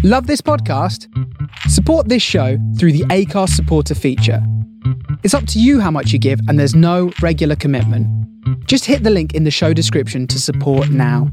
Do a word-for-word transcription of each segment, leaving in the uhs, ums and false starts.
Love this podcast? Support this show through the Acast supporter feature. It's up to you how much you give, and there's no regular commitment. Just hit the link in the show description to support now.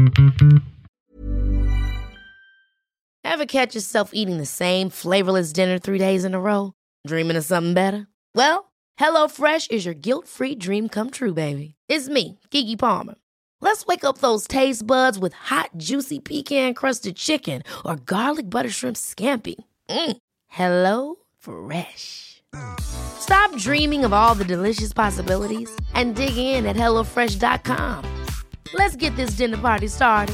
Ever catch yourself eating the same flavorless dinner three days in a row? Dreaming of something better? Well, HelloFresh is your guilt-free dream come true, baby. It's me, Keke Palmer. Let's wake up those taste buds with hot, juicy pecan-crusted chicken or garlic butter shrimp scampi. Mm. Hello Fresh. Stop dreaming of all the delicious possibilities and dig in at hello fresh dot com. Let's get this dinner party started.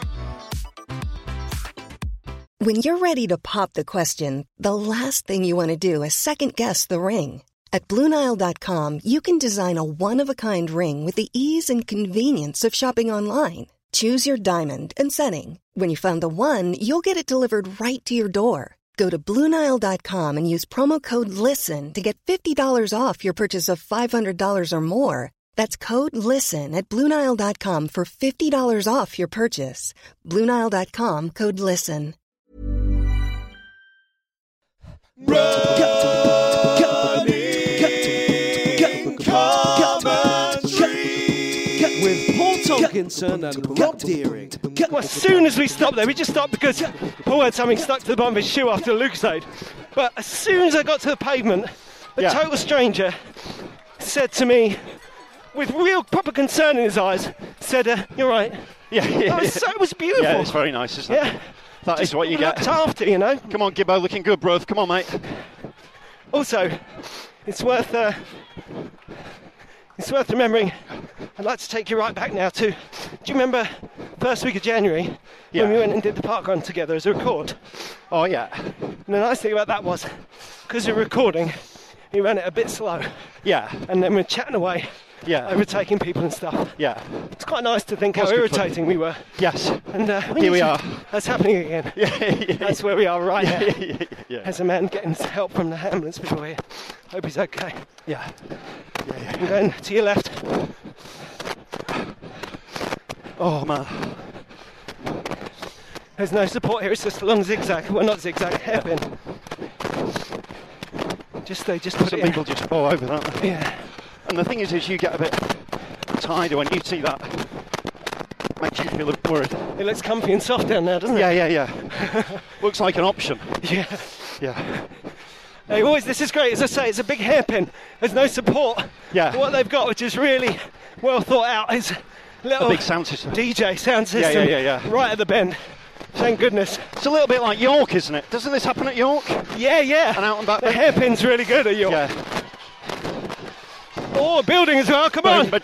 When you're ready to pop the question, the last thing you want to do is second-guess the ring. At Blue Nile dot com, you can design a one-of-a-kind ring with the ease and convenience of shopping online. Choose your diamond and setting. When you find the one, you'll get it delivered right to your door. Go to Blue Nile dot com and use promo code LISTEN to get fifty dollars off your purchase of five hundred dollars or more. That's code LISTEN at Blue Nile dot com for fifty dollars off your purchase. Blue Nile dot com, code LISTEN. With Paul Tomkinson and Rob Deering. Well, as soon as we stopped there, we just stopped because Paul had something stuck to the bottom of his shoe after the Lucozade. But as soon as I got to the pavement, a Yeah. total stranger said to me, with real proper concern in his eyes, said, uh, "You're right." Yeah, yeah, It was, so, it was beautiful. yeah, it's very nice, isn't it? Yeah. That is Just what you looked get. after, you know. Come on, Gibbo, looking good, bruv. Come on, mate. Also, it's worth uh, it's worth remembering. I'd like to take you right back now to. Do you remember first week of January Yeah. when we went and did the park run together as a record? Oh, yeah. And the nice thing about that was, because we were recording, we ran it a bit slow, Yeah, and then we're chatting away, yeah, overtaking people and stuff. yeah. It's quite nice to think Was how good fun. irritating we were. Yes. And uh, Here we are. That's happening again. Yeah, yeah, That's where we are right yeah, now. yeah, yeah, yeah. There's a man getting help from the ambulance people here. Hope he's okay. Yeah. Yeah, yeah. I'm going to your left. Oh, man. There's no support here, it's just a long zigzag. Well, not zigzag, hairpin. Just they just put Some it in. people just fall over, don't they? Yeah. And the thing is, is you get a bit tired when you see that. Makes you feel a bit worried. It looks comfy and soft down there, doesn't it? Yeah, yeah, yeah. Looks like an option. Yeah. Yeah. Hey, always, this is great. As I say, it's a big hairpin. There's no support. Yeah. But what they've got, which is really well thought out, is a little A big sound system. D J sound Yeah, system yeah, yeah, yeah. right at the bend. Thank goodness. It's a little bit like York, isn't it? Doesn't this happen at York? Yeah, yeah. And out and back The then? hairpin's really good at York. Yeah. Oh, a building as well. Come on.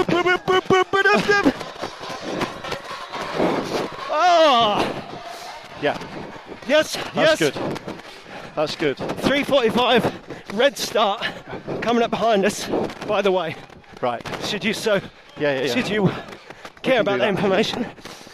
Oh, Yeah, yes, that's yes. good. That's good. three forty-five, red start coming up behind us, by the way. Right. Should you so, Yeah, yeah, yeah. should you care can about do that that. information?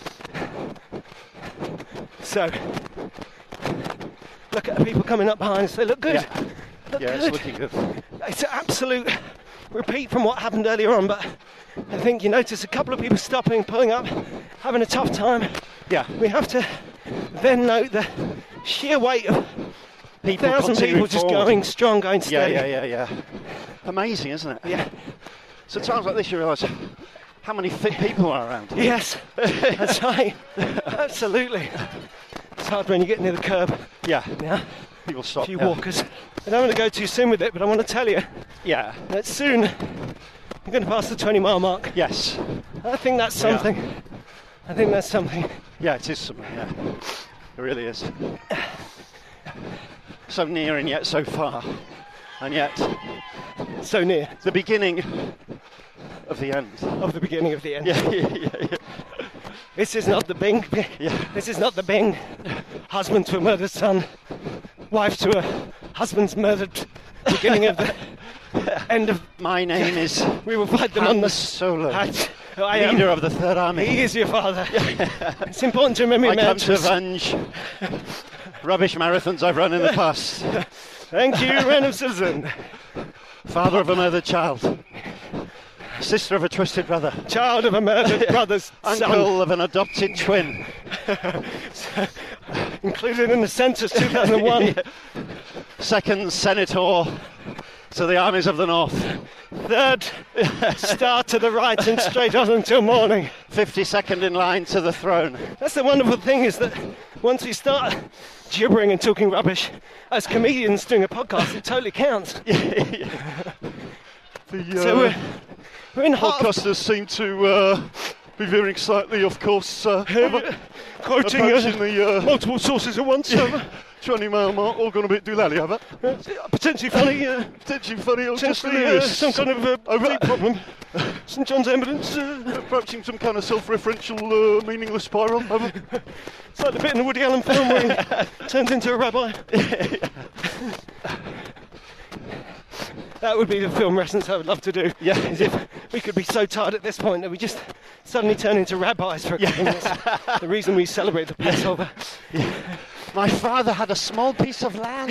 So, look at the people coming up behind us. They look good. Yeah. Look Yeah, good. it's looking good. It's an absolute repeat from what happened earlier on, but I think you notice a couple of people stopping, pulling up, having a tough time. Yeah. We have to then note the sheer weight of People thousand continuing people just forward. going strong, going Yeah, steady. yeah, yeah, yeah. Amazing, isn't it? Yeah. So times like this you realise how many fit people are around. Yes, that's right. Absolutely. It's hard when you get near the curb. Yeah. Yeah. People A stop. few yeah. walkers. I don't want to go too soon with it, but I want to tell you Yeah. that soon you're going to pass the twenty mile mark. Yes. I think that's something. I think that's something. Yeah, it is something, yeah. It really is. So near and yet so far. And yet So near the beginning of the end. of the beginning of the end. Yeah, yeah, yeah, yeah. This is not the Bing. Yeah. This is not the Bing. Husband to a murdered son. Wife to a husband's murdered. Beginning of the end of. My name is We will fight them on Han the Solo, hat. I am. leader of the Third Army. He is your father. It's important to remember I your come to mantras. avenge rubbish marathons I've run in the past. Thank you, Random Citizen. Father of a murdered child. Sister of a twisted brother. Child of a murdered brother's Uncle son. of an adopted twin. included in the census two thousand one. Yeah. Second senator to the armies of the north. Third star to the right and straight on until morning. fifty-second in line to the throne. That's the wonderful thing, is that once we start gibbering and talking rubbish as comedians doing a podcast, it totally counts. The uh, So we're, we're in half, podcasters seem to uh, be veering slightly, of course, uh, over- quoting approaching uh, the uh, multiple sources at once. yeah, twenty mile mark, all gone a bit doolally, have it? Uh, potentially funny, uh, Potentially funny or just potentially uh, hilarious. some kind of uh, Over- deep problem. Saint John's ambulance. Uh, Approaching some kind of self-referential, uh, meaningless spiral. Over. it's like the bit in the Woody Allen film where he turns into a rabbi. That would be the film reference I would love to do. Yeah. Is if we could be so tired at this point that we just suddenly turn into rabbis for a couple of minutes. The reason we celebrate the Passover. My father had a small piece of land.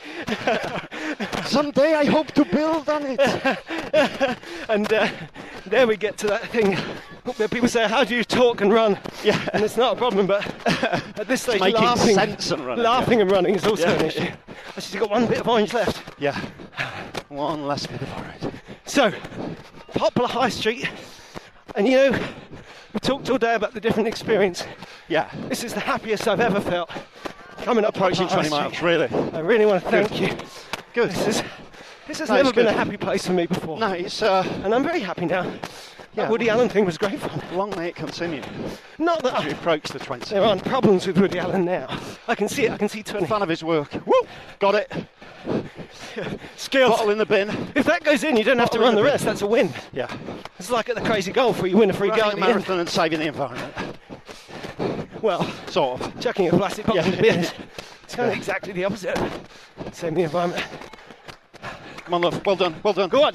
Someday I hope to build on it. And uh, there we get to that thing where people say, how do you talk and run? Yeah. And it's not a problem, but at this stage, Making laughing, sense and running. laughing and running is also Yeah. an issue. I've just got one bit of orange left. Yeah. One last bit of orange. So, Poplar High Street, and you know, we talked all day about the different experience. Yeah. This is the happiest I've ever felt coming up Approaching Poplar twenty High miles, Street. really. I really want to thank you. Good. This is this has No, never it's been good. a happy place for me before, No, it's uh, and I'm very happy now. Yeah. That Woody Allen thing was great fun. long may it continue. Not that As we I, approach the twenty. there aren't problems with Woody Allen now. I can see it. I can see twenty. Fan of his work. Woo! Got it. Skills. Bottle in the bin. If that goes in, you don't have to Bottle run in the the bin. rest. That's a win. Yeah. It's like at the Crazy Golf where you win a free go Running at a the end. marathon and saving the environment. Well, Sort of. chucking a plastic box Yeah. in the bin. It's kind of exactly the opposite. Same the environment. Come on, love. Well done. Well done. Go on.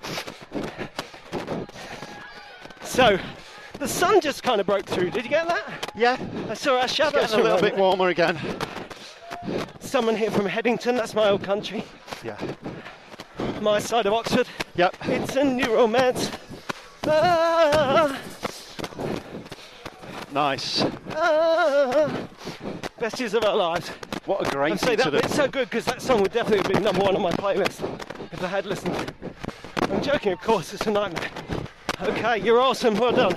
So, the sun just kind of broke through. Did you get that? Yeah. I saw our It's shadows getting a little bit warmer again. Someone here from Headington. That's my old country. Yeah. My side of Oxford. Yep. It's a new romance. Ah, Nice. ah. Best years of our lives. What a great I say thing to that do. bit's so good because that song would definitely have been number one on my playlist if I had listened. I'm joking, of course, it's a nightmare. Okay, you're awesome, well done.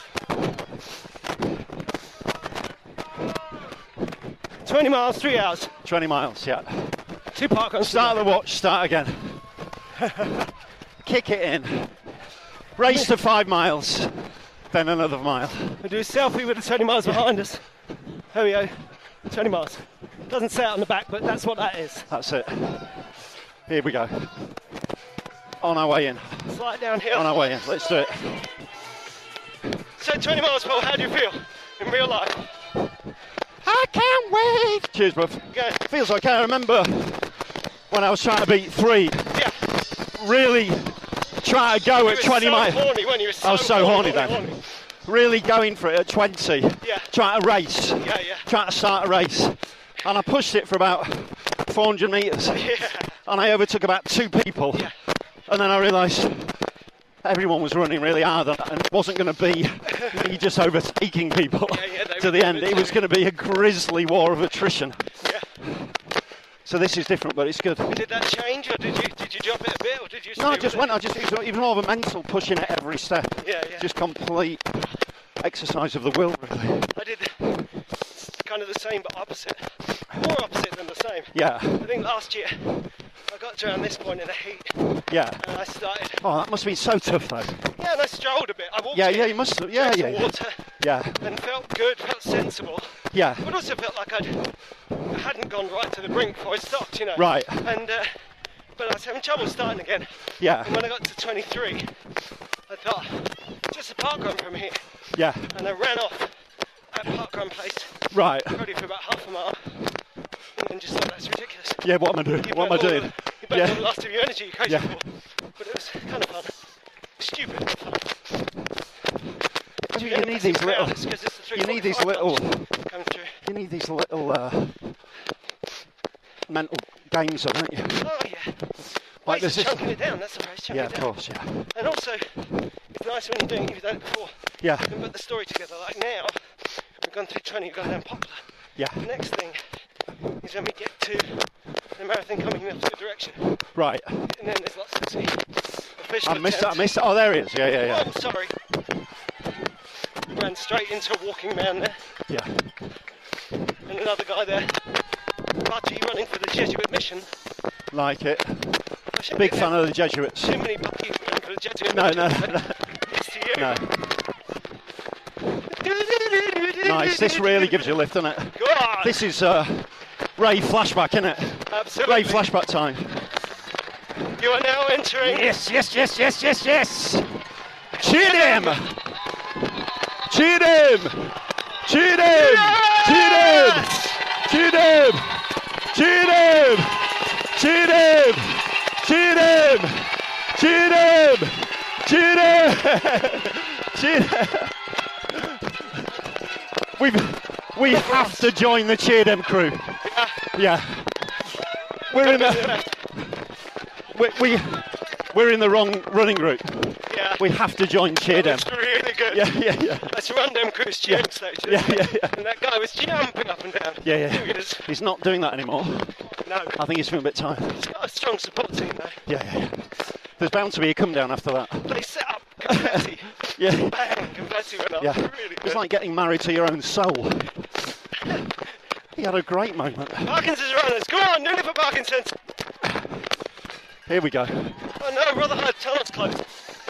twenty miles, three hours, twenty miles, yeah. two park runs. Start the watch, start again. Kick it in. Race to five miles, then another mile. We'll do a selfie with the twenty miles behind us. There we go, twenty miles. Doesn't say it on the back, but that's what that is. That's it. Here we go. On our way in. Slight downhill. On our way in. Let's do it. So twenty miles, Paul, how do you feel in real life? I can't wait. Cheers, bruv. Go. Feels like I remember when I was trying to beat three. Yeah. Really try to go You at were twenty so miles. horny when you were so I was so horny horny, then. horny. Really going for it at twenty. Yeah. Trying to race. Yeah, yeah. Trying to start a race. And I pushed it for about four hundred metres. Yeah. And I overtook about two people. Yeah. And then I realised everyone was running really hard and and it wasn't going to be me just overtaking people Yeah, yeah, they to were the end. It was overtaking. going to be a grisly war of attrition. Yeah. So this is different, but it's good. Did that change, or did you did you drop it a bit, or did you? No, I stay just with went. it? I just it was even more of a mental pushing at every step. Yeah, yeah. Just complete exercise of the will, really. I did kind of the same, but opposite. More opposite than the same. Yeah, I think last year I got to around this point in the heat, yeah. and I started. Oh, that must have been so tough, though. Yeah, and I strolled a bit. I walked. Yeah, in, yeah, you must have. Yeah, drank yeah, some yeah. water, Yeah, and felt good, felt sensible, yeah. but also felt like I'd I hadn't gone right to the brink before I stopped, you know. Right. And uh, but I was having trouble starting again. Yeah, And when I got to twenty-three, I thought, just a park run from here. yeah. And I ran off at park run pace, Right. probably for about half a mile, and then just thought, that's ridiculous. Yeah, what am I doing? You What am I burnt all doing? the- You burnt all the Yeah, last of your energy, you crazy Yeah. fool. But it was kind of fun. Stupid. but fun. you need these little. It's 'cause it's the three You need these forty-five little. bumps coming through. You need these little uh, mental games, don't you? Oh yeah. Like Ways this of is- chunking it down, that's the phrase, chunking Yeah, it of down. course. Yeah, And also, it's nice when you're doing it, you've done it before. yeah, You can put the story together. Like now, we've gone through twenty, we've gone down Poplar. Yeah. The next thing is when we get to the marathon coming in the opposite direction. Right. And then there's lots to see. Official I missed it, I attempt. missed it. Oh, there he is. Yeah, yeah, yeah. Oh, sorry. Ran straight into a walking man there. Yeah. And another guy there. Budgie running for the Jesuit mission. Like it. I should Big get fan there. of the Jesuits. Too many Budgies running for the Jesuit No, mission. no, no. It's to you. No. Nice. This really gives you a lift, doesn't it? Go on. This is uh, Ray flashback, isn't it? Absolutely. Ray flashback time. You are now entering. Yes, yes, yes, yes, yes, yes. Cheat him! Cheat him! Cheat him! Cheat him! Cheat him! Cheat him! Cheat him! Cheat him! Cheat him! Cheat him! Cheat him! We've, we have to join the Cheat him crew. Yeah. We're in the. We, we, we're in the wrong running group. Yeah. We have to join Cheer Dem. That's really good. Yeah, yeah, yeah. Let's run them Cruise cheering station. Yeah, yeah, yeah. And that guy was jumping up and down. Yeah, yeah. He was, He's not doing that anymore. no. I think he's feeling a bit tired. He's got a strong support team though. Yeah, yeah, yeah. There's bound to be a come down after that. They set up confetti. Yeah. Bang, confetti went up. Yeah. Really good. It's like getting married to your own soul. He had a great moment. Parkinson's runners, come on, do it for Parkinson's. Here we go. Oh no, Rotherhithe tunnel's closed.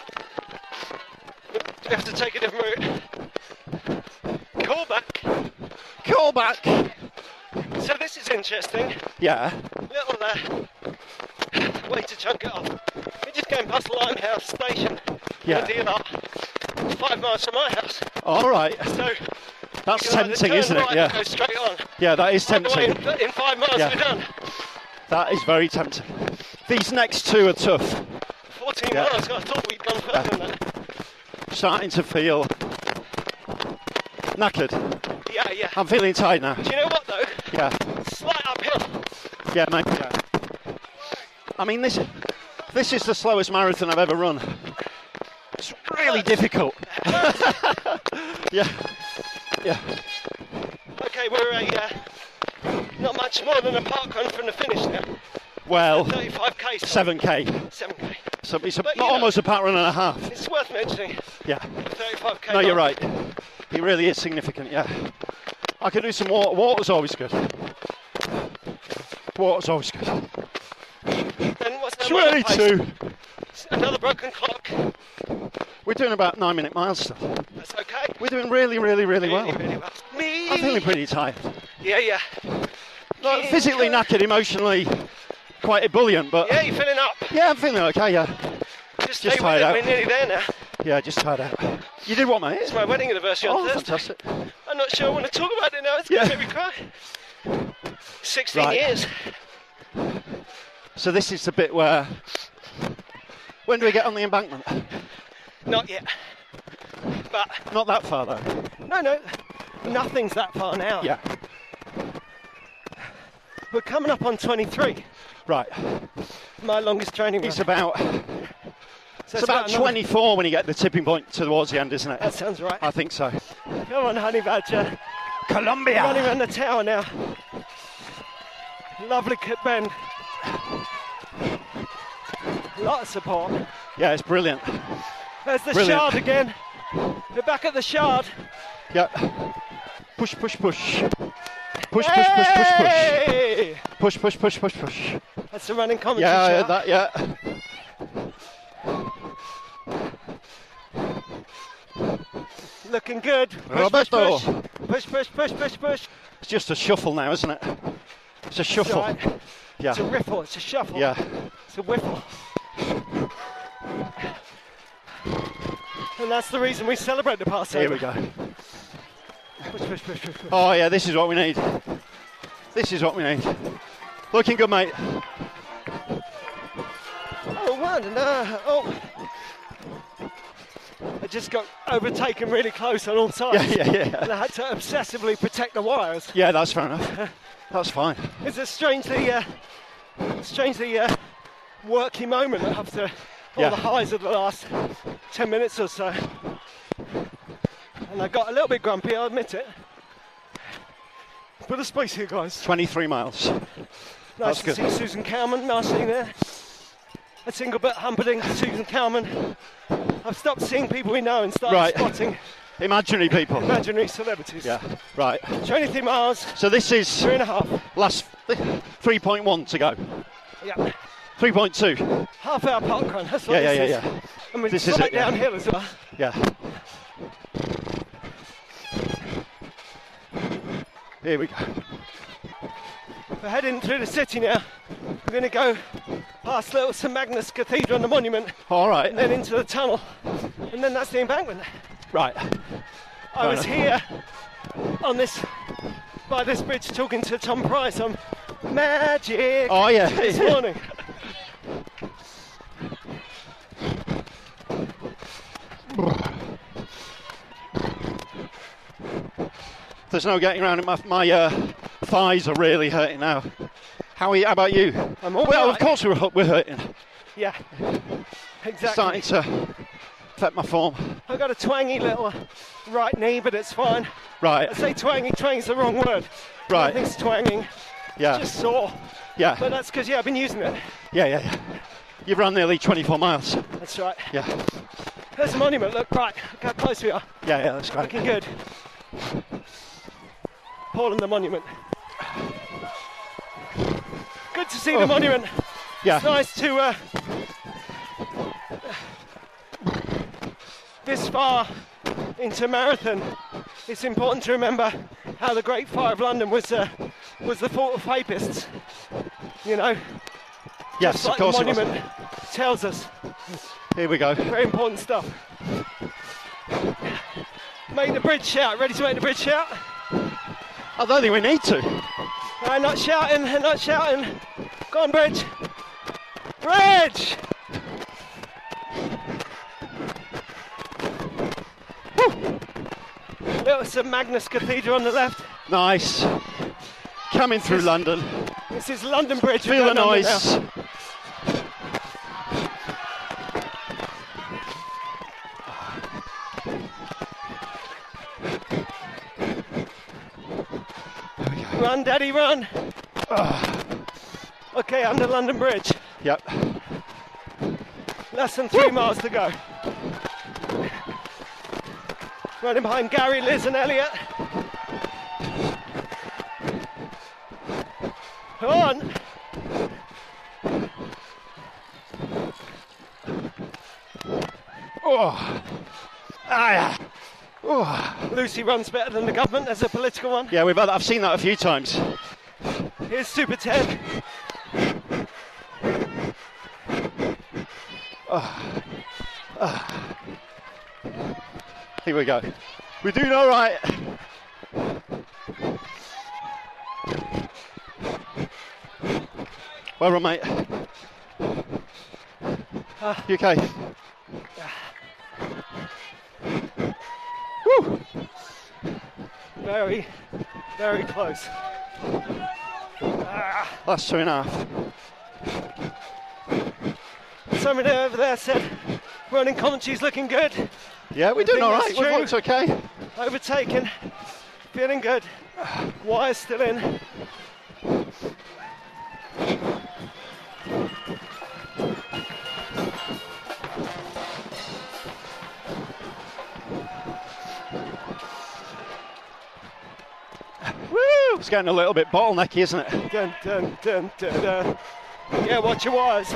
We have to take a different route. Call back. Call back. So this is interesting. Yeah. Little uh, way to chunk it off. We're just going past Limehouse Station. Yeah. D L R. Five miles from my house. All right. So That's you can either tempting, turn isn't it? right or Yeah. Go straight on. Yeah, that is By the way, tempting. in, in five miles Yeah. we're done. That is very tempting. These next two are tough. fourteen Yeah. miles. I thought we'd gone further than that. Starting to feel knackered. Yeah, yeah. I'm feeling tired now. Do you know what though? Yeah. Slight uphill. Yeah, mate. Yeah. I mean, this this is the slowest marathon I've ever run. It's really difficult. Yeah. Yeah. Okay, we're a uh, not much more than a park run from the finish now. Well, thirty-five k. seven k. seven k. So it's a, But, you not know- almost a park run and a half. It's worth mentioning. Yeah. thirty-five k. No, you're right. It really is significant, yeah. I could do some water. Water's always good. Water's always good. Then what's that other place? twenty-two. Another broken clock. We're doing about nine minute miles still. That's okay. We're doing really, really, really well. Really, really well. Me. I'm feeling pretty tired. Yeah, yeah. Not physically knackered, emotionally quite ebullient, but Yeah, you're filling up. yeah, I'm feeling okay, yeah. Just, Just stay tired with it. out. We're nearly there now. Yeah, just tired out. You did what, mate? It's my wedding anniversary on Oh, Thursday. fantastic. I'm not sure I want to talk about it now. It's Yeah. going to make me cry. sixteen Right. years. So this is the bit where... When do we get on the embankment? Not yet. But Not that far, though. no, no. Nothing's that far now. Yeah. We're coming up on twenty-three. Right. My longest training It's run. about... So It's about another- twenty-four when you get the tipping point towards the end, isn't it? That sounds right. I think so. Come on, honey badger. Colombia! Running around the tower now. Lovely Kip Bend. Lot of support. Yeah, it's brilliant. There's the Brilliant. Shard again. We're back at the Shard. Yeah. Push, push, push. Push, push, push, push, push. Hey! Push, push, push, push, push. That's the running commentary Yeah, yeah, shout. that, yeah. Looking good. Push, push, Roberto. push. Push, push, push, push, push. It's just a shuffle now, isn't it? It's a It's shuffle. all right. Yeah. It's a riffle, it's a shuffle. Yeah. It's a whiffle. And that's the reason we celebrate the Passover. Here we go. Push, push, push, push, push. Oh, yeah, this is what we need. This is what we need. Looking good, mate. Oh, one, no. Oh. I just got overtaken really close on all sides. Yeah, yeah, yeah. And I had to obsessively protect the wires. Yeah, that's fair enough. That's fine. It's a strangely, uh, strangely uh, worky moment after all Yeah. the highs of the last ten minutes or so. And I got a little bit grumpy, I'll admit it. bit of space here, guys. twenty-three miles. Nice That's to good. see Susan Cowman marshalling there. A single bit Humperdinck to Susan Cowman. I've stopped seeing people we know and started Right. spotting Imaginary people. imaginary celebrities. Yeah, right. twenty-three miles, So this is three and a half. last three point one to go. Yeah. three point two. Half hour park run. That's what Yeah, this yeah, is. yeah, yeah. I mean, This it's is right it, yeah. downhill as well. Yeah. Here we go. We're heading through the city now. We're going to go past little St Magnus Cathedral and the monument, All right. and then into the tunnel, and then that's the embankment. Right. I was here on this, by this bridge, talking to Tom Price on Magic Oh yeah. this morning. There's no getting around it. My, my uh, thighs are really hurting now. How, are you, how about you? I'm all well, right. of course we're, we're hurting. Yeah, It's exactly. starting to affect my form. I've got a twangy little right knee, but it's fine. I Right. say twangy, twang's the wrong word. Right. Nothing's twanging, Yeah. just sore. Yeah. But that's because, yeah, I've been using it. Yeah, yeah, yeah. You've run nearly twenty-four miles. That's right. Yeah. There's the monument, look, right, look how close we are. Yeah, yeah, that's great. Looking good. Paul and the monument. Good to see Oh. the monument. Yeah. It's nice to, uh, this far into marathon, it's important to remember how the Great Fire of London was, uh, was the fault of papists. You know, Yes, just of like course the it was. monument tells us. Here we go. Very important stuff. Make the bridge shout. Ready to make the bridge shout? I don't think we need to. Uh, not shouting, not shouting. Go on, bridge. Bridge! Woo. Little St Magnus Cathedral on the left. Nice. Coming through London. This is London Bridge. We're Feel the going under noise. now. Run, Daddy, run. Okay, under London Bridge. Yep. Less than three miles to go. Running behind Gary, Liz, and Elliot. Come on. Oh. Ah, yeah. Oh. Lucy runs better than the government. There's a political one. Yeah, we've had, I've seen that a few times. Here's Super Ted. Here we go. We're doing all right. Well run, mate. You okay? Woo! Very, very close. Last two and a half. Somebody over there said running commentary's looking good. Yeah, we're doing think all that's right. We've true. looked okay. Overtaken. Feeling good. Wire's still in. Woo! It's getting a little bit bottlenecky, isn't it? Dun, dun, dun, dun, dun. Yeah, watch your wires.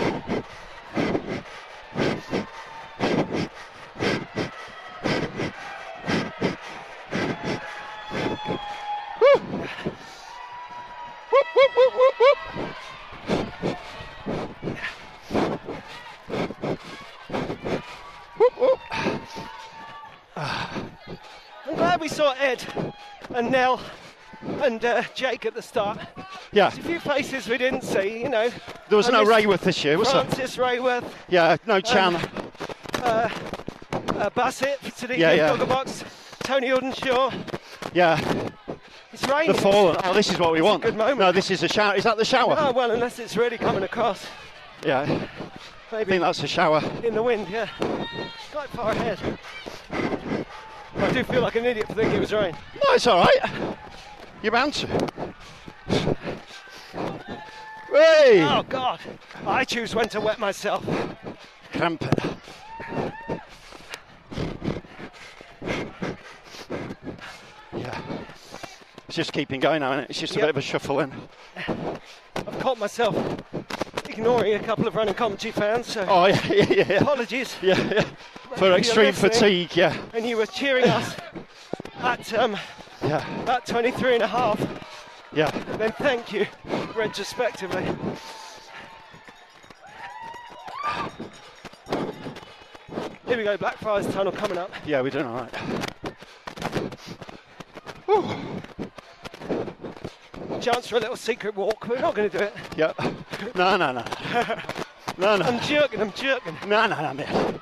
I'm glad we saw Ed and Nell and uh, Jake at the start. Yeah. There's a few faces we didn't see, you know. There was I no missed Rayworth this year, was there? Francis Rayworth, Yeah, no Chan. uh, Bassett to the Yeah, yeah. Dogger Box, Tony Audenshaw. Yeah, It's raining. the fallen. Oh, this is what we want. good moment. No, this is a shower. Is that the shower? Oh, well, unless it's really coming across. Yeah, I Maybe think that's a shower. in the wind, yeah. Quite far ahead. I do feel like an idiot for thinking it was rain. No, it's all right. You're bound to. Hey! Oh, God. I choose when to wet myself. Cramp it. Yeah. It's just keeping going now, isn't it? It's just a Yep. bit of a shuffle in. I've caught myself ignoring a couple of running commentary fans, so Oh, yeah, yeah, yeah. yeah. apologies. Yeah, yeah. For You're extreme listening. fatigue, yeah. And you were cheering us at um, Yeah, about twenty-three and a half. yeah. And then thank you, retrospectively. Here we go, Blackfriars Tunnel coming up. Yeah, we're doing all right. Chance for a little secret walk, but we're not going to do it. Yeah. No, no, no. No, no. I'm jerking, I'm jerking. No, no, no, man.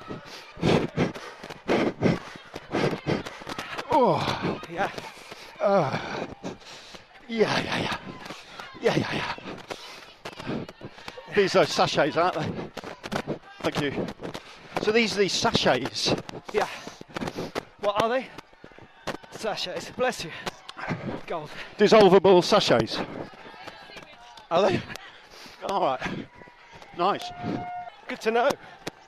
Oh, Yeah. yeah, yeah, yeah. Yeah, yeah, yeah. These are sachets, aren't they? Thank you. So these are these sachets. Yeah. What are they? Sachets. Bless you. Gold. Dissolvable sachets. Are they? All right. Nice. Good to know.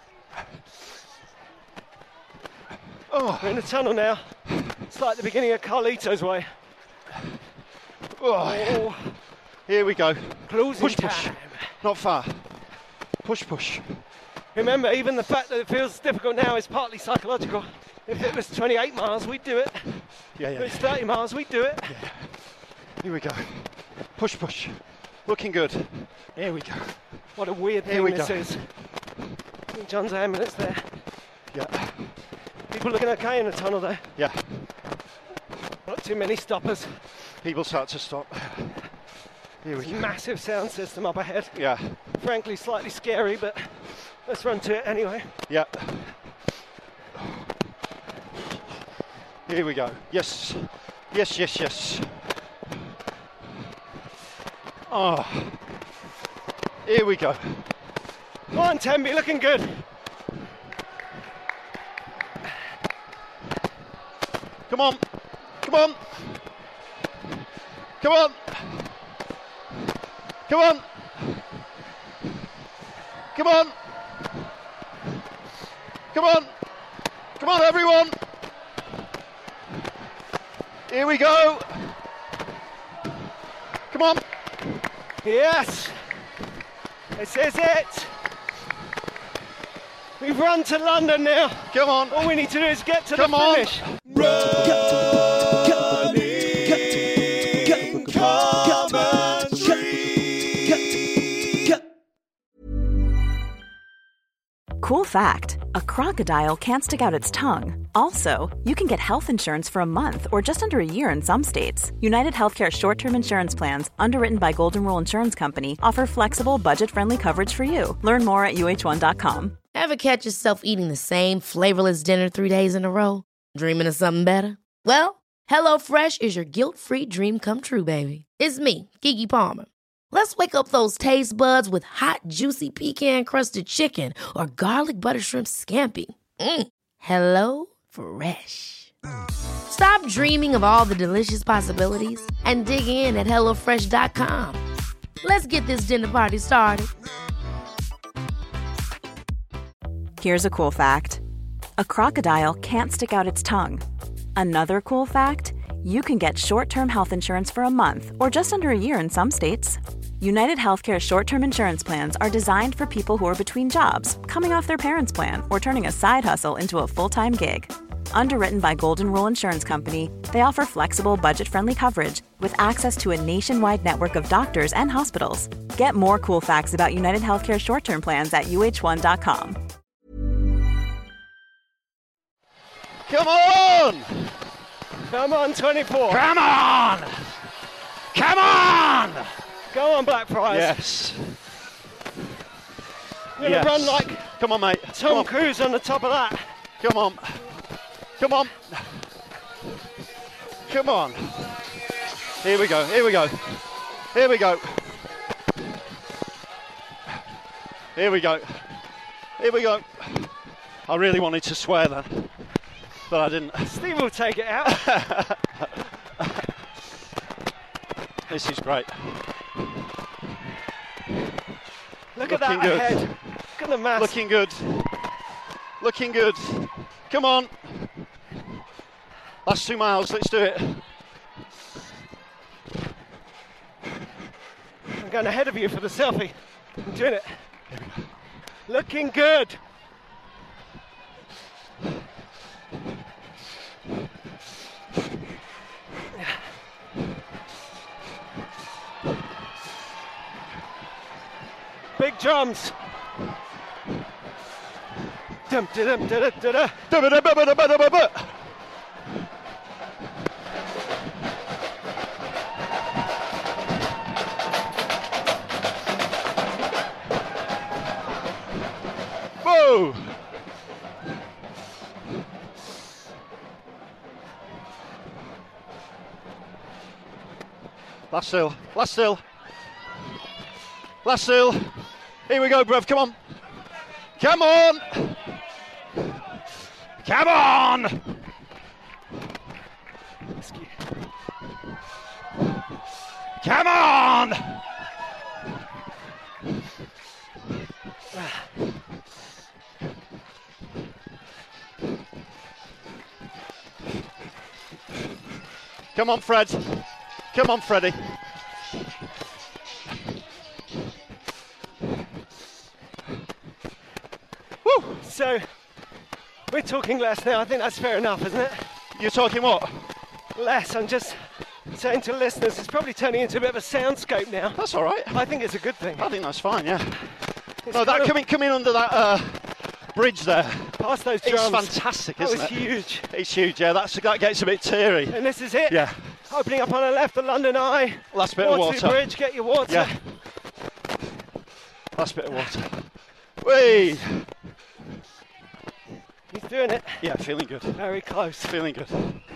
Oh, We're in the tunnel now. It's like the beginning of Carlito's Way. oh. Oh, Here we go. closing Push, time. push. Not far. Push, push. Remember, even the fact that it feels difficult now is partly psychological. If it was twenty-eight miles, we'd do it. Yeah, If yeah. it's thirty miles, we'd do it. Here we go. Push, push. Looking good. Here we go. What a weird Here thing we this go. is. John's ambulance there. Yeah, People looking okay in the tunnel there. yeah. Not too many stoppers. People start to stop. Here we go. Massive sound system up ahead. Yeah, Frankly, slightly scary, but let's run to it anyway. yeah. Here we go. Yes, yes, yes, yes. Oh, here we go. Come on, Temby, looking good. Come on, come on, come on, come on, come on, come on, come on, everyone. Here we go. Come on. Yes, this is it. We've run to London now. Come on. All we need to do is get to Come the on. finish. Cool fact, a crocodile can't stick out its tongue. Also, you can get health insurance for a month or just under a year in some states. United Healthcare short-term insurance plans, underwritten by Golden Rule Insurance Company, offer flexible, budget-friendly coverage for you. Learn more at U H one dot com. Ever catch yourself eating the same flavorless dinner three days in a row? Dreaming of something better? Well, HelloFresh is your guilt-free dream come true, baby. It's me, Keke Palmer. Let's wake up those taste buds with hot, juicy pecan-crusted chicken or garlic butter shrimp scampi. Mm. Hello Fresh. Stop dreaming of all the delicious possibilities and dig in at hello fresh dot com. Let's get this dinner party started. Here's a cool fact. A crocodile can't stick out its tongue. Another cool fact, you can get short-term health insurance for a month or just under a year in some states. United Healthcare short-term insurance plans are designed for people who are between jobs, coming off their parents' plan, or turning a side hustle into a full-time gig. Underwritten by Golden Rule Insurance Company, they offer flexible, budget-friendly coverage with access to a nationwide network of doctors and hospitals. Get more cool facts about United Healthcare short-term plans at U H one dot com. Come on! Come on, twenty-four. Come on! Come on! Go on, Blackfriars. Yes. You're going to yes. run like Come on, mate. Tom Come on. Cruise on the top of that. Come on. Come on. Come on. Here we go. Here we go. Here we go. Here we go. Here we go. I really wanted to swear then, but I didn't. Steve will take it out. This is great. Look Looking at that good. ahead. Look at the mass. Looking good. Looking good. Come on. Last two miles, let's do it. I'm going ahead of you for the selfie. I'm doing it. Looking good. Big drums. Dum, da, dum, da, da, da, da. Whoa! Last still, last still. Last still. Here we go, bruv, come on. Come on! Come on! Come on! Come on, Fred. Come on, Freddie. Woo! So, we're talking less now. I think that's fair enough, isn't it? You're talking what? Less. I'm just saying to listeners, it's probably turning into a bit of a soundscape now. That's all right. I think it's a good thing. I think that's fine, yeah. It's No, that kind of coming coming under that uh, bridge there. past those It's drums. fantastic, That isn't was it? huge. It's huge, yeah. That's that gets a bit teary. And this is it. Yeah. Opening up on the left, the London Eye. Last bit of Waterloo water. Bridge, get your water. Yeah. Last bit of water. Whee! He's doing it. Yeah, feeling good. Very close. Feeling good.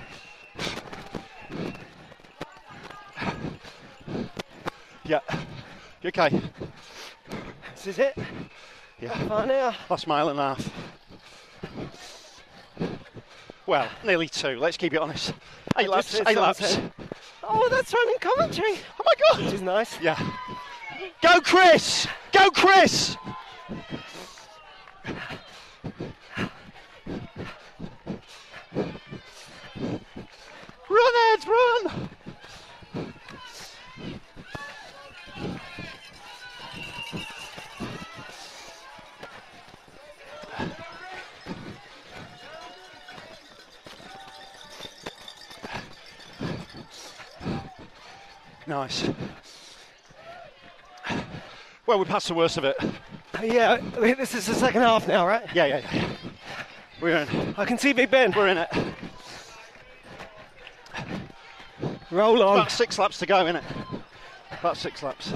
Yeah. You okay? This is it. Yeah. Far now. Last mile and a half. Well, nearly two. Let's keep it honest. Eight I laps. just heard Eight someone laps. say- Oh, that's running commentary. Oh my Which God! is nice. Yeah. Go, Chris! Go, Chris! Run, Ed, run! Nice. Well, we passed the worst of it. Yeah, this is the second half now, right? Yeah, yeah, yeah. We're in. I can see Big Ben. We're in it. Roll on. About six laps to go, innit? About six laps.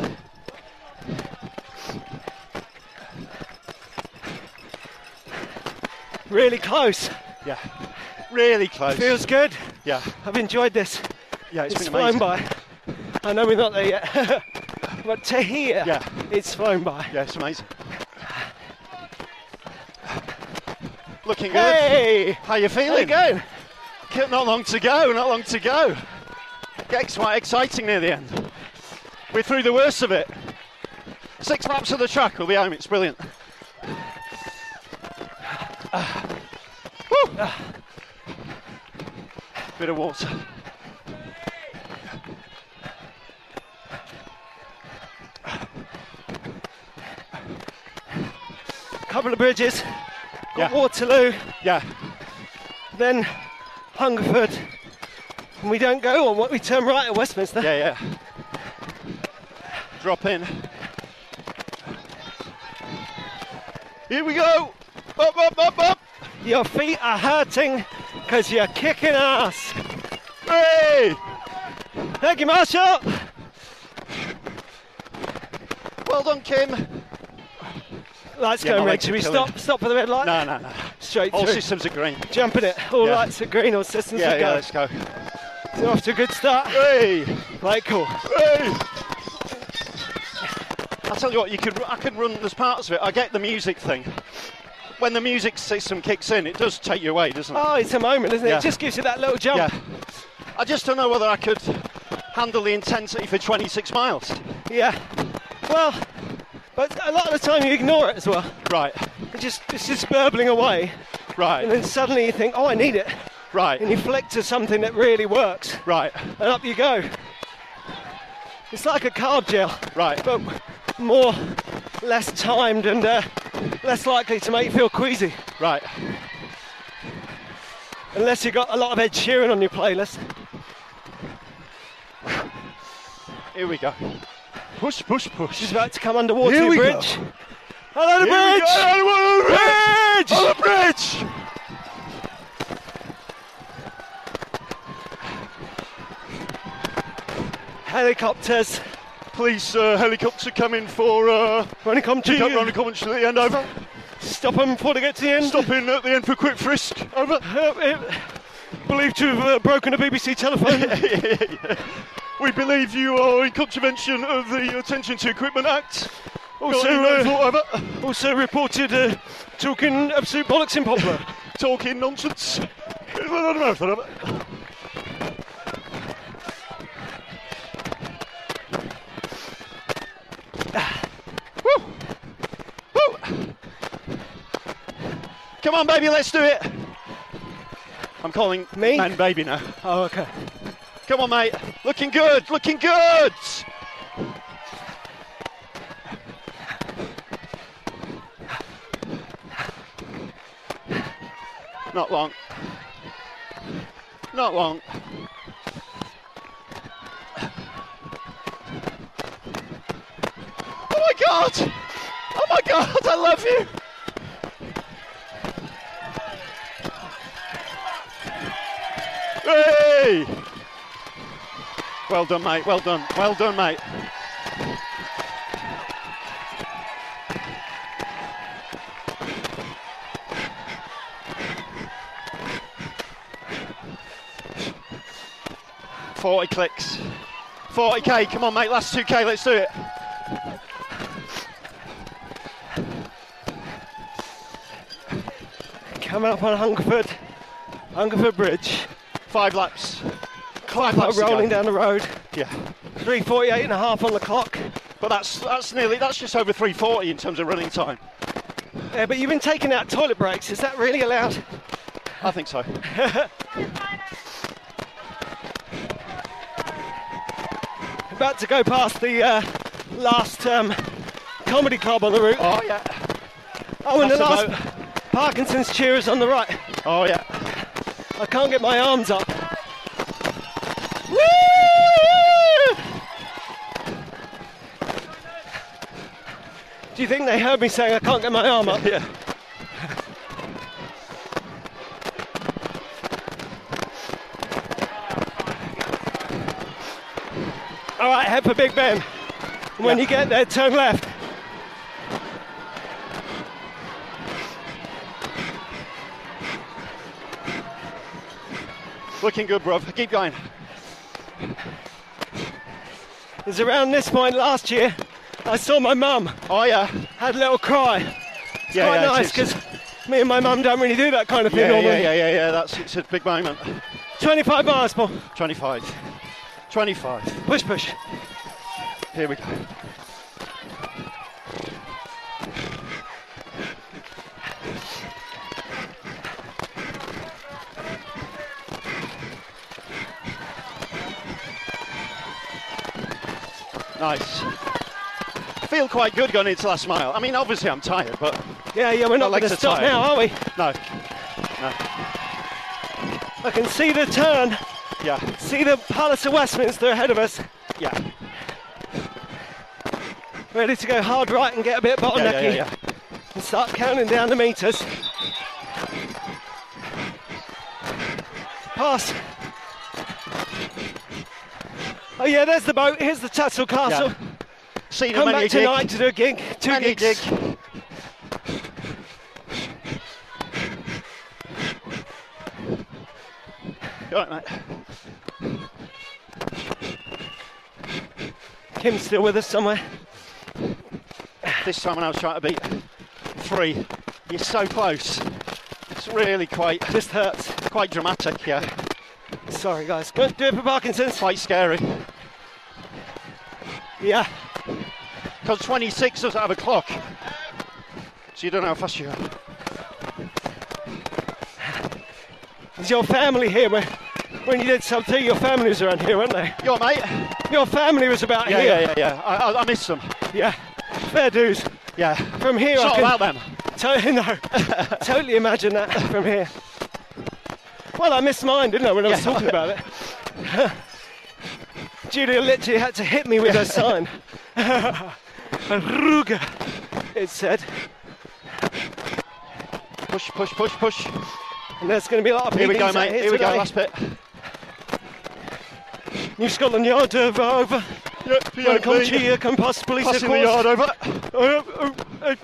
Really close. Yeah. Really close. Feels good. Yeah. I've enjoyed this. Yeah, it's, It's been flown amazing. by. I know we're not there yet. But to here, Yeah. it's flown by. Yeah, it's amazing. Looking good. Hey! How you There you feeling? go. Not long to go, not long to go. Gets quite exciting near the end. We're through the worst of it. Six laps of the track, we'll be home, it's brilliant. Ah. Woo. Ah. Bit of water. Couple of bridges. Got Yeah. Waterloo, Yeah, then Hungerford. And we don't go on what we turn right at Westminster. yeah, yeah. Drop in. Here we go. Up, up, up, up. Your feet are hurting because you're kicking ass. Hey! Thank you, Marshall. Well done, Kim. Lights Yeah, going my red. legs Should are we killing. stop? Stop for the red light? No, no, no. Straight All through. systems are green. Jumping it. All Yeah. lights are green. All systems Yeah, are yeah, go. let's go. So off to a good start. Hey! Right, cool. Hey! I tell you what, you could I could run. There's parts of it. I get the music thing. When the music system kicks in, it does take you away, doesn't it? Oh, it's a moment, isn't it? Yeah. It just gives you that little jump. Yeah. I just don't know whether I could handle the intensity for twenty-six miles. Yeah. Well, but a lot of the time you ignore it as well. Right. It just, it's just burbling away. Right. And then suddenly you think, oh, I need it. Right. And you flick to something that really works. Right. And up you go. It's like a carb gel. Right. But more, less timed and uh, less likely to make you feel queasy. Right. Unless you've got a lot of Ed Sheeran on your playlist. Here we go. Push, push, push. She's about to come underwater Here the we bridge. go. Hello, the Here we bridge! go. Bridge! On the bridge! Helicopters. Please, uh, helicopter coming for uh, Runnicom pick up Junior. Runnicom at the end. Over. Stop them before they get to the end. Stopping at the end for quick frisk. Over. Uh, uh, believed to have uh, broken a B B C telephone. We believe you are in contravention of the Attention to Equipment Act. Also, uh, also reported uh, talking absolute bollocks in Poplar. Talking nonsense. Woo. Woo. Come on, baby, let's do it. I'm calling Me? man baby now. Oh, okay. Come on, mate. Looking good, looking good. Not long. Not long. Oh my God! Oh my God, I love you! Hey! Well done, mate, well done, well done, mate. forty clicks. forty K, come on mate, last two K, let's do it. Coming up on Hungerford, Hungerford Bridge. Five laps. Five laps laps rolling to go. down the road. Yeah. three forty-eight and a half on the clock. But that's that's nearly, that's just over three forty in terms of running time. Yeah, but you've been taking out toilet breaks. Is that really allowed? I think so. About to go past the uh, last um, comedy club on the route. Oh yeah. Oh, and the That's last about- Parkinson's Cheers on the right. Oh yeah. I can't get my arms up. Woo! Do you think they heard me saying I can't get my arm up? Yeah. All right, head for Big Ben. When Yeah. you get there, turn left. Looking good, bruv. Keep going. It was around this point last year. I saw my mum. Oh yeah. Had a little cry. It's Yeah, quite yeah, it nice is. because me and my mum don't really do that kind of thing Yeah, normally. yeah, yeah, yeah, yeah. That's it's a big moment. twenty-five miles, Paul. twenty-five. twenty-five. Push, push. Here we go. Nice. I feel quite good going into last mile. I mean, obviously I'm tired, but Yeah, yeah, we're not My going to legs are stop tired. now, are we? no. I can see the turn. Yeah, See the Palace of Westminster ahead of us. yeah. Ready to go hard right and get a bit Yeah, bottlenecky. yeah, yeah, yeah. And start counting down the meters. Pass. Oh yeah, there's the boat. Here's the Tatzel Castle. Yeah. See you Come many back gig. tonight to do a gig. Two Many gigs. gig. All right, mate. Kim's still with us somewhere. This time when I was trying to beat three, you're so close. It's really quite, Just hurts. quite dramatic, yeah. Sorry guys. Go do it for Parkinson's. Quite scary. Yeah. Because twenty-six doesn't have a clock. So you don't know how fast you are. Is your family here? When, when you did sub two, your family was around here, weren't they? Your mate? Your family was about Yeah, here. yeah, yeah, yeah. I, I, I missed them. Yeah. Fair dues. Yeah. From here, It's I not can about them. Totally, no. Totally imagine that from here. Well, I missed mine, didn't I, when I was Yeah. talking about it? Julia literally had to hit me with her sign. Ruga, it said. Push, push, push, push. And there's going to be a lot of Here we people go, mate. Here, here we go, today. last bit. New Scotland Yard over. over. Yep, When come cheer, come past police, Passing of the course. yard over. Oh, oh, oh.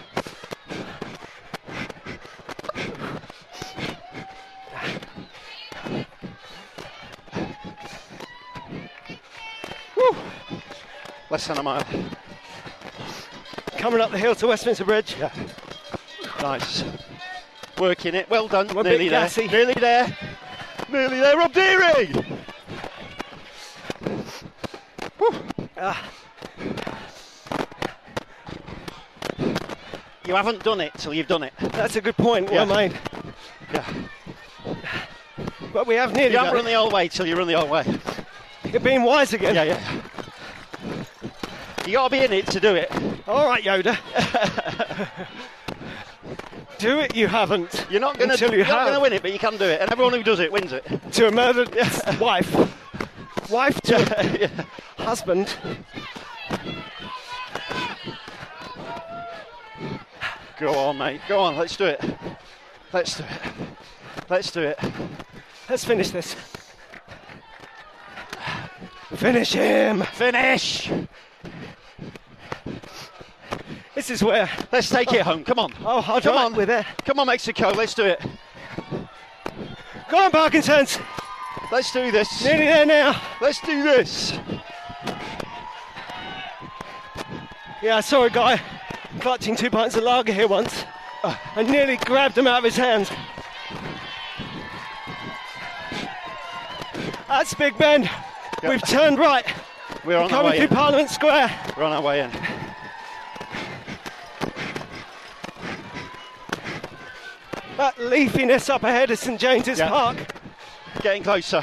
Woo. Less than a mile. Coming up the hill to Westminster Bridge. Yeah. Nice. Working it. Well done. I'm a Nearly bit there. gassy. Nearly there. Nearly there. Rob Deering. Ah. You haven't done it till you've done it. That's a good point. Yeah. Well made. Yeah. But we have nearly You haven't done run it. the old way till you run the old way. You're being wise again. Yeah, yeah. You got to be in it to do it. All right, Yoda. Do it. You haven't. You're not going to. Until you You're not have. going to win it, but you can do it. And everyone who does it wins it. To a murdered wife. Wife to a Yeah. husband. Go on, mate. Go on. Let's do it. Let's do it. Let's do it. Let's finish this. Finish him. Finish. This is where. Let's take it home. Come on. Oh, hold Come on. on. We're there. Come on, Mexico. Let's do it. Go on, Parkinson's. Let's do this. Nearly there now. Let's do this. Yeah, I saw a guy clutching two pints of lager here once. I nearly grabbed him out of his hands. That's Big Ben. Yep. We've turned right. We're on our Coming way through in. Parliament Square. We're on our way in. That leafiness up ahead of St James's Yeah. Park. Getting closer.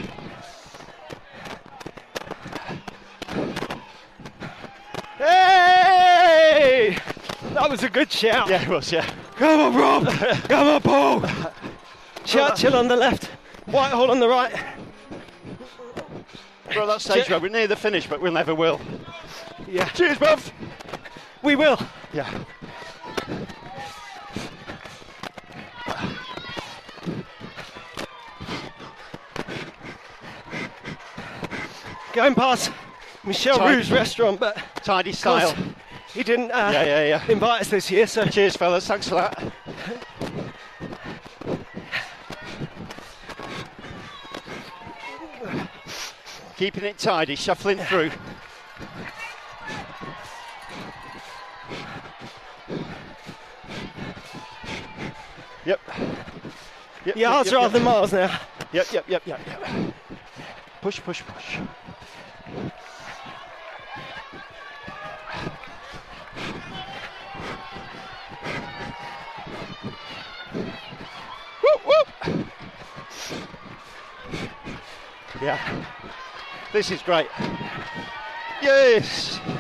Hey! That was a good shout. Yeah, it was, yeah. Come on, Rob. Come on, Paul. Churchill on the left. Whitehall on the right. We're at that stage where we're near the finish, but we'll never will. Yeah. Cheers, bruv. We will. Yeah. Going past Michel Tidy. Roux's restaurant, but Tidy of course, style. he didn't uh, Yeah, yeah, yeah. invite us this year, so Cheers, fellas. Thanks for that. Keeping it tidy, shuffling through. Yep. Yep, yards yep, yep, rather than yep. miles now. Yep, yep, yep, yep, yep. Push, push, push. Whoop, whoop. Yeah. This is great. Yes.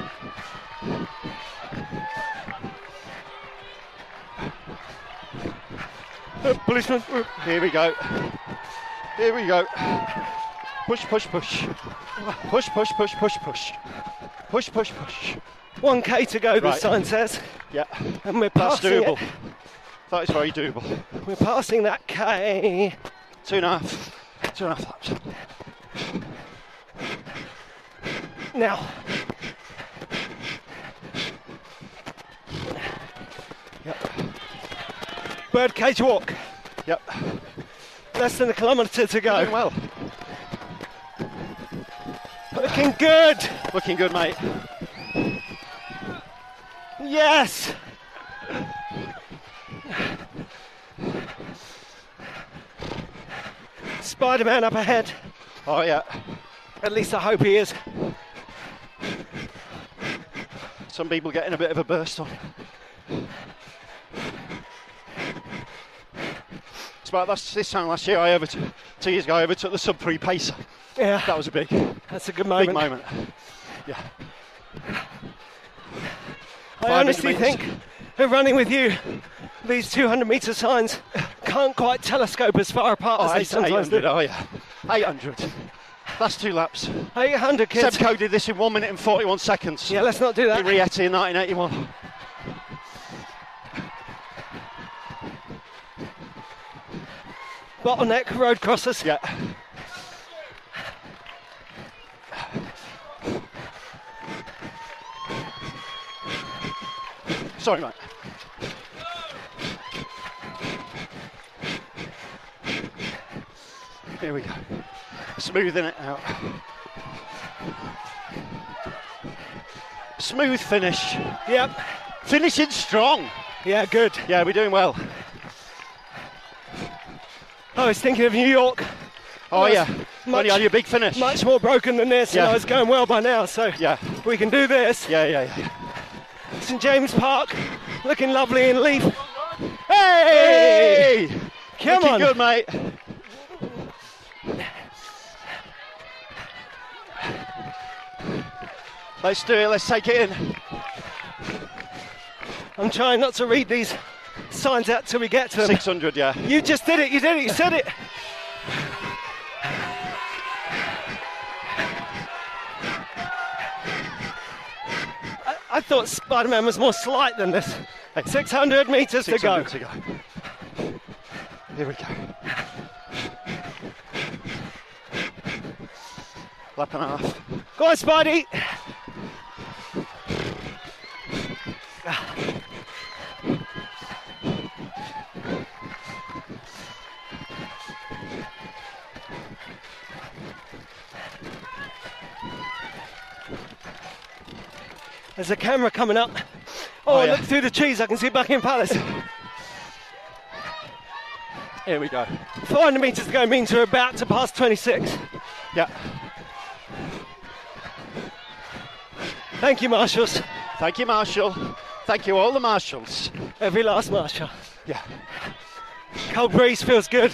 Uh, policeman. uh, Here we go. Here we go. Push, push, push. Push, push, push, push, push. Push, push, push. one K to go, the Right. sign says. Yeah, And we're that's passing doable. it. That is very doable. We're passing that K. Two and a half. Two and a half laps. Now, Yep. birdcage walk. Yep. Less than a kilometre to Doing go. well. Looking good. Looking good, mate. Yes. Spider-Man up ahead. Oh, yeah. At least I hope he is. Some people getting a bit of a burst on. It's about last, this time last year, I overtook, two years ago, I overtook the sub three pacer. Yeah. That was a big, That's a good moment. big moment. Yeah. I Five honestly meters. think that running with you, these two hundred metre signs can't quite telescope as far apart as Oh, they eight, sometimes eight hundred, do. oh yeah. eight hundred. Last two laps. eight hundred kids. Seb Coe did this in one minute and forty-one seconds. Yeah, let's not do that. Rietti in nineteen eighty-one. Bottleneck, road crossers. Yeah. Sorry, mate. Here we go. Smoothing it out. Smooth finish. Yep. Finishing strong. Yeah, good. Yeah, we're doing well. I was thinking of New York. Oh, Much- yeah. much- When you had your big finish. Much more broken than this, Yeah. and I was going well by now, so Yeah. we can do this. Yeah, yeah, yeah. St James Park, looking lovely in Leaf. Hey! Come Looking on. good, mate. Let's do it. Let's take it in. I'm trying not to read these signs out till we get to them. six hundred, yeah. You just did it, you did it, you said it. I, I thought Spider-Man was more slight than this. six hundred metres to go. six hundred to go. Here we go. Lap and a half. Go on, Spidey. There's a camera coming up. Oh, Oh, yeah. look through the trees, I can see Buckingham Palace. Here we go. four hundred metres to go means we're about to pass twenty-six. Yeah. Thank you, marshals. Thank you, Marshall. Thank you, all the marshals. Every last marshal. Yeah. Cold breeze feels good.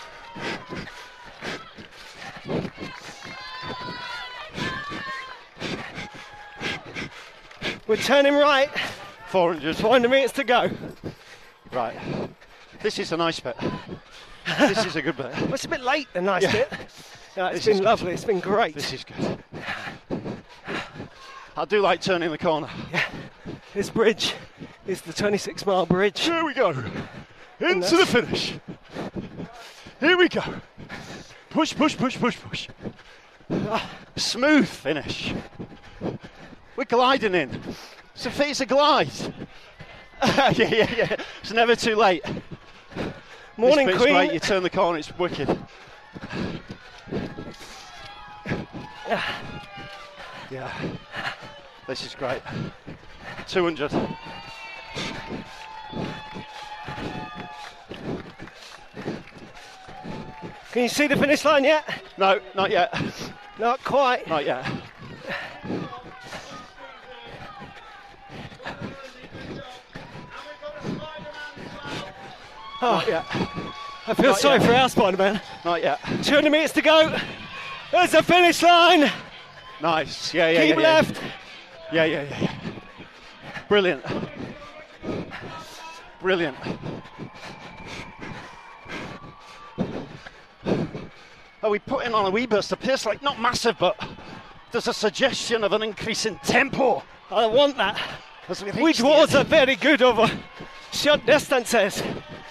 We're turning right. four hundred. four hundred metres to go. Right. This is a nice bit. This is a good bit. Well, it's a bit late, the nice Yeah. bit. Yeah, it's This been is good. lovely. It's been great. This is good. I do like turning the corner. This bridge is the twenty-six mile bridge. Here we go. Into that's- the finish. Here we go. Push, push, push, push, push. Ah, smooth finish. We're gliding in. It's a, it's a glide. yeah, yeah, yeah. It's never too late. Morning, this bit's Queen. great. You turn the corner, it's wicked. Yeah. This is great. two hundred. Can you see the finish line yet? No, not yet. Not quite. Not yet. Oh, Not yet. I feel Not sorry yet. for our Spider-Man. Not yet. two hundred metres to go. There's the finish line. Nice. Yeah, yeah, Keep yeah, yeah. left. Yeah, yeah, yeah, yeah. Brilliant. Brilliant. Are we putting on a wee burst of pace? Like, not massive, but there's a suggestion of an increase in tempo. I want that. As we reach Which the was edge. a very good over short distances.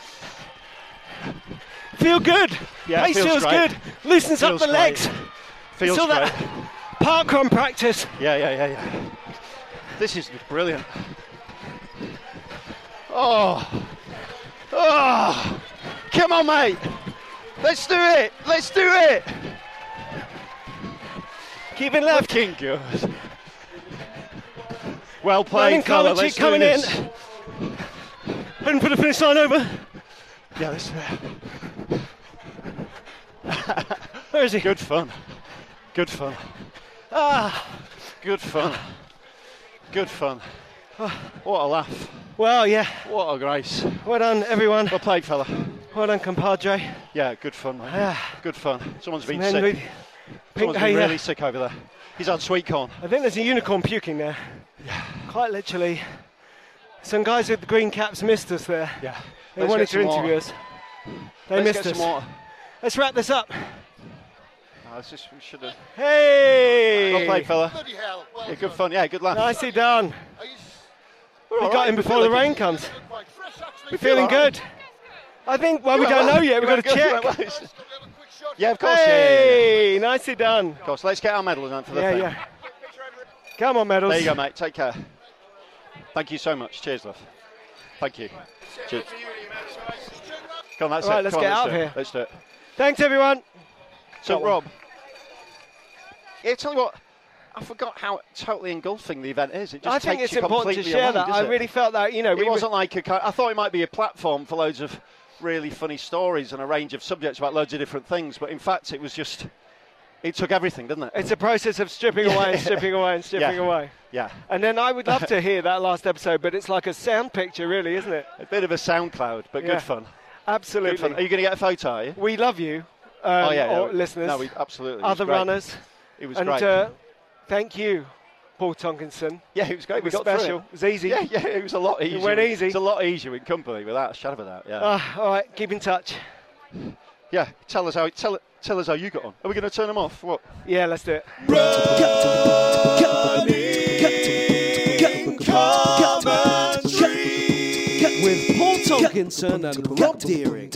Feel good. Yeah, it Pace feels feels great. good. Loosens up Feels the great. legs. Feels Saw great. that parkrun practice. Yeah, yeah, yeah, yeah. This is brilliant. Oh. Oh. Come on, mate. Let's do it. Let's do it. Keeping left. Looking good. Well Running played, fella. commentary Let's do coming this. in. Heading for the finish line over. Yeah, let's do it. Where is he? Good fun. Good fun. Ah, Good fun. Good fun. What a laugh. Well, yeah. What a grace. Well done, everyone. Well played, fella. Well done, compadre. Yeah, good fun, mate. Yeah. Good fun. Someone's been Men sick. with pink Someone's been hair. really sick over there. He's had sweet corn. I think there's a unicorn puking there. Yeah. Quite literally. Some guys with the green caps missed us there. Yeah. They Let's wanted get to some interview water. us. They Let's missed get us. some water. Let's wrap this up. Oh, it's just, we should have. Hey! Well played, fella. Yeah, good fun. Yeah, good laugh. Nicely done. We're We all got right. him We before feel the like rain it. comes. We're feel feeling all right. good. I think, well, we Well, don't well, know yet. We've got to well, check. well, well, Yeah, of course. Yeah, yeah, Hey, nicely done. yeah. Of course. Let's get our medals on for the Yeah, thing. yeah. Come on, medals. There you go, mate. Take care. Thank you so much. Cheers, love. Thank you. Cheers. Come on, that's All right, it. let's Come on, get out do of it. here. Let's do it. Thanks, everyone. So, Got one. Rob, yeah, tell you what, I forgot how totally engulfing the event is. It just I think takes it's you important to completely share away, that. does I it? really felt that, you know, It we wasn't like a. ki- I thought it might be a platform for loads of really funny stories and a range of subjects about loads of different things, but in fact, it was just. It took everything, didn't it? It's a process of stripping away and stripping away and stripping Yeah. away. Yeah. And then I would love to hear that last episode, but it's like a sound picture, really, isn't it? A bit of a sound cloud, but Yeah. good fun. Absolutely. Good fun. Are you going to get a photo? Are you? We love you, um, oh yeah, or yeah. listeners, No, we absolutely. It was other great. runners. It was and great. uh, thank you, Paul Tonkinson. Yeah, it was great. It we was got special. through It was easy. Yeah, yeah, it was a lot easier. went easy. It's a lot easier in company, without a shadow of a doubt. Yeah. Uh, all right, keep in touch. Yeah. Tell us how. Tell Tell us how you got on. Are we going to turn them off? What? Yeah, let's do it. With Paul Tonkinson and Rob Deering.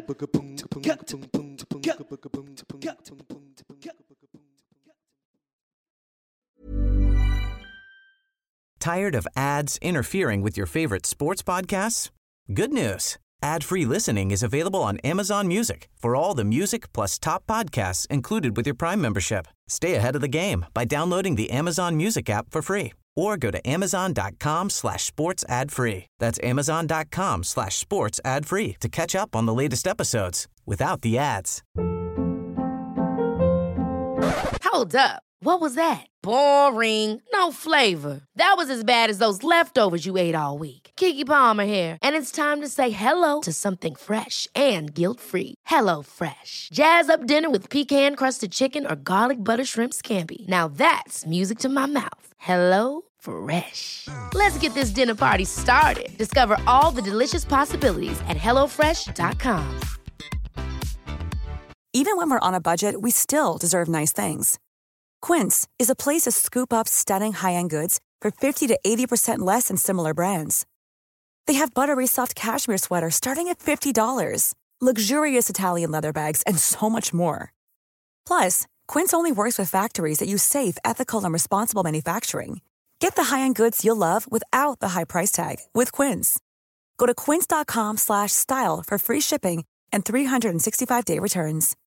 Tired of ads interfering with your favorite sports podcasts? Good news. Ad-free listening is available on Amazon Music for all the music plus top podcasts included with your Prime membership. Stay ahead of the game by downloading the Amazon Music app for free or go to amazon.com slash sports ad free. That's amazon.com slash sports ad free to catch up on the latest episodes without the ads. Hold up. What was that? Boring. No flavor. That was as bad as those leftovers you ate all week. Keke Palmer here, and it's time to say hello to something fresh and guilt-free. Hello Fresh. Jazz up dinner with pecan-crusted chicken or garlic butter shrimp scampi. Now that's music to my mouth. Hello Fresh. Let's get this dinner party started. Discover all the delicious possibilities at hello fresh dot com. Even when we're on a budget, we still deserve nice things. Quince is a place to scoop up stunning high-end goods for fifty to eighty percent less than similar brands. They have buttery soft cashmere sweaters starting at fifty dollars, luxurious Italian leather bags, and so much more. Plus, Quince only works with factories that use safe, ethical, and responsible manufacturing. Get the high-end goods you'll love without the high price tag with Quince. Go to quince.com slash style for free shipping and three sixty-five day returns.